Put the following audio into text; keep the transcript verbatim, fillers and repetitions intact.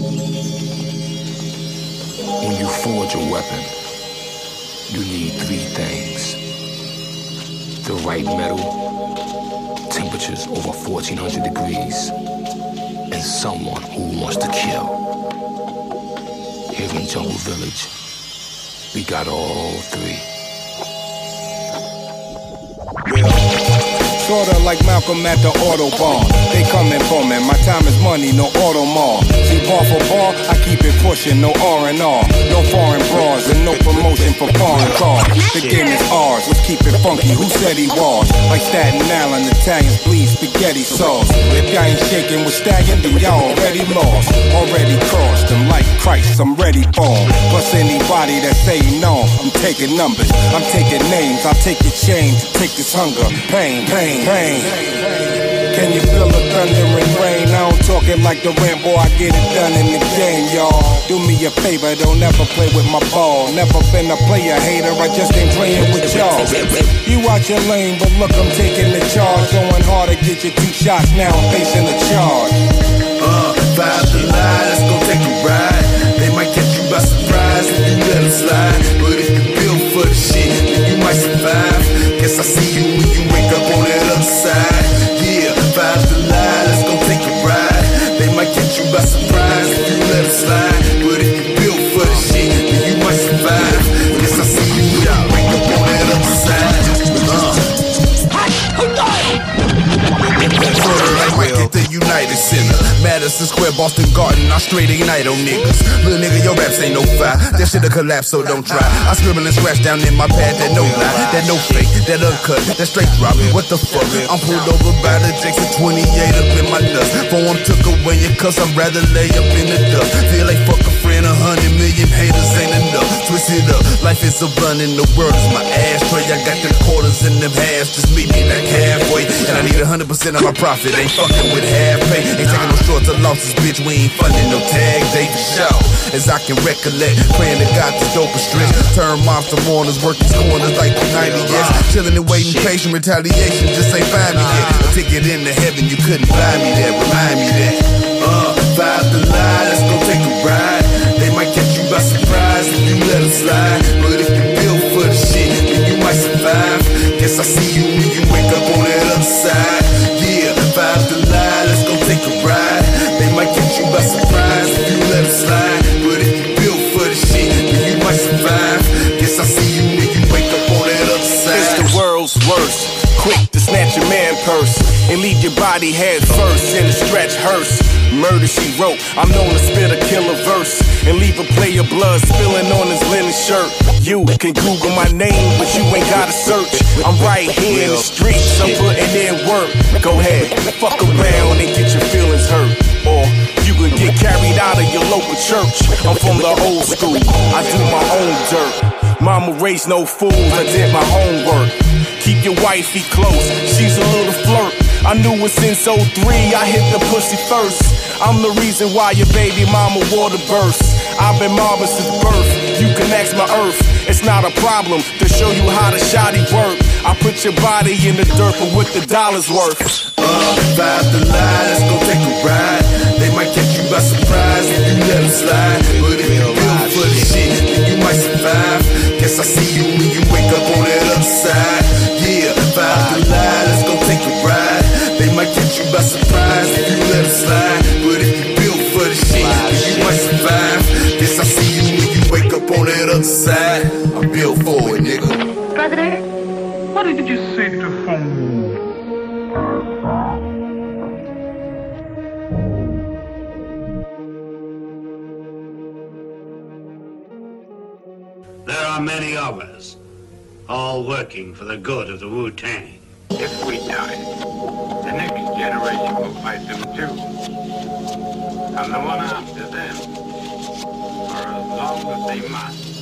When you forge a weapon, you need three things. The right metal, temperatures over fourteen hundred degrees, and someone who wants to kill. Here in Jungle Village, we got all three. Sorta like Malcolm at the Autobahn. They coming for me, my time is money, no Audemars. See, bar for bar, I keep it pushing, no R and R. No foreign bras and no promotion for foreign cars. The game is ours, let's keep it funky, who said he was? Like Staten Island, Italians bleed spaghetti sauce. If y'all ain't shaking with Stallion, then y'all already lost. Already crossed them like Christ, I'm ready for 'em. Plus anybody that say no, I'm taking numbers, I'm taking names, I'll take your chain to take this hunger, pain, pain. Pain. Can you feel the thunder and rain? I don't talk it like the Rambo, I get it done in the game, y'all. Do me a favor, don't ever play with my ball. Never been a player hater, I just ain't playing with y'all. You out your lane, but look, I'm taking the charge. Going hard to get you two shots, now I'm facing the charge. Uh, five to lie, let's go take a ride. They might catch you by surprise if you let them slide. But if you build for the shit, then you might survive. Guess I see you when you wake up on that other side. Yeah, five to lie, let's go take a ride. They might catch you by surprise if you let them slide. But if you build for the shit, then you might survive. Guess I see you when you wake up on that other side. Uh. Sorta like Rick at the United Center, Madison Square, Boston Garden, I straight ignite on niggas. Little nigga, your raps ain't no fire. That shit'll collapse, so don't try. I scribble and scratch down in my pad, that no lie, that no fake, that uncut, that straight drop. What the fuck? I'm pulled over by the Jackson twenty-eight up in my nuts. Form took away your cuss, I'd rather lay up in the dust. Feel like fuck a friend, a hundred million haters ain't enough. Twist it up, life is a blunt and the world is my ashtray. I got them quarters in them halves, just meet me back halfway. And I need a hundred percent of my profit, ain't fucking with half pay. Ain't taking no shorts or losses, bitch, we ain't funding no tag day for show. As I can recollect, praying to God this dope is strict. Turn monster mourners, work these corners like ninety years. Chilling and waiting, patient retaliation, just ain't find me yet. A ticket into heaven, you couldn't buy me that, remind me that. Uh, five to lie, let's go take a ride. They might catch you by surprise if you let them slide. But if you build for the shit, then you might survive. Guess I see you when you wake up on that other side. Yeah, five to lie, let's go take a ride. They might catch you by surprise if you let them slide. But if you build for the shit, then you might survive. Guess I see you when you wake up on that other side. It's the world's worst, quick to snatch your man purse and leave your body head first in a stretch hearse. Murder she wrote, I'm known to spit a killer verse and leave a player blood spilling on his linen shirt. You can Google my name, but you ain't gotta search. I'm right here in the streets, I'm putting in work. Go ahead, fuck around and get your feelings hurt. Or you can get carried out of your local church. I'm from the old school, I do my own dirt. Mama raised no fools, I did my homework. Keep your wifey close, she's a little flirt. I knew it since oh three, I hit the pussy first. I'm the reason why your baby mama water bursts. I've been mobbing since birth, you can ask my earth. It's not a problem to show you how the shoddy work. I put your body in the dirt for what the dollar's worth. Uh, five to lie, let's go take a ride. They might catch you by surprise if you let them slide. But if you build for the shit, then you might survive. Guess I see you when you wake up on that other side. Yeah, five to lie, let's go take a ride. They might catch you by surprise if you let them slide. But if you build for the shit, then you might survive. Guess I see you when you wake up on that other side. I'm built for it, nigga. Brother, what did you say to phone? There are many of us, all working for the good of the Wu-Tang. If we die, the next generation will fight them too. And the one after them, for as long as they must.